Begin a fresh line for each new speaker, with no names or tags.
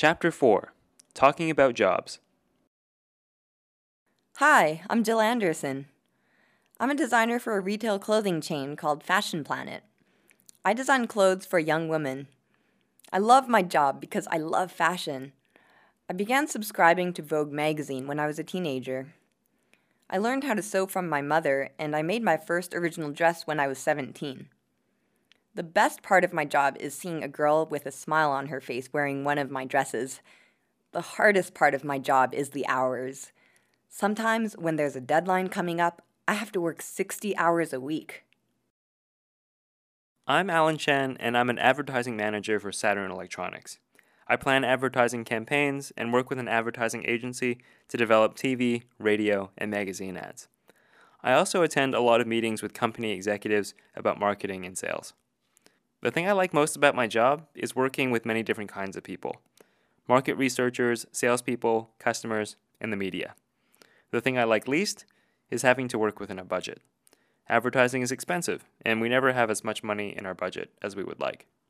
Chapter 4 Talking About Jobs.
Hi, I'm Jill Anderson. I'm a designer for a retail clothing chain called Fashion Planet. I design clothes for young women. I love my job because I love fashion. I began subscribing to Vogue magazine when I was a teenager. I learned how to sew from my mother, and I made my first original dress when I was 17. The best part of my job is seeing a girl with a smile on her face wearing one of my dresses. The hardest part of my job is the hours. Sometimes, when there's a deadline coming up, I have to work 60 hours a week.
I'm Alan Chen, and I'm an advertising manager for Saturn Electronics. I plan advertising campaigns and work with an advertising agency to develop TV, radio, and magazine ads. I also attend a lot of meetings with company executives about marketing and sales. The thing I like most about my job is working with many different kinds of people: market researchers, salespeople, customers, and the media. The thing I like least is having to work within a budget. Advertising is expensive, and we never have as much money in our budget as we would like.